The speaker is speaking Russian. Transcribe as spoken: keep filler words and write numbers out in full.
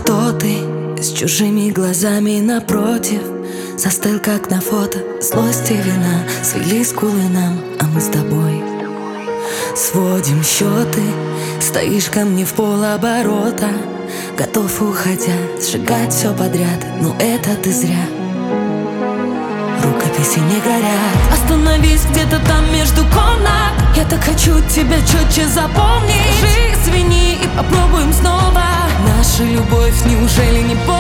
кто ты с чужими глазами напротив? Застыл как на фото, злость и вина свели скулы нам, а мы с тобой сводим счеты. Стоишь ко мне в полоборота, готов, уходя, сжигать все подряд. Но это ты зря, рукописи не горят. Остановись где-то там между комнат, я так хочу тебя четче запомнить. Скажи, извини и попробуем снова. Наша любовь неужели не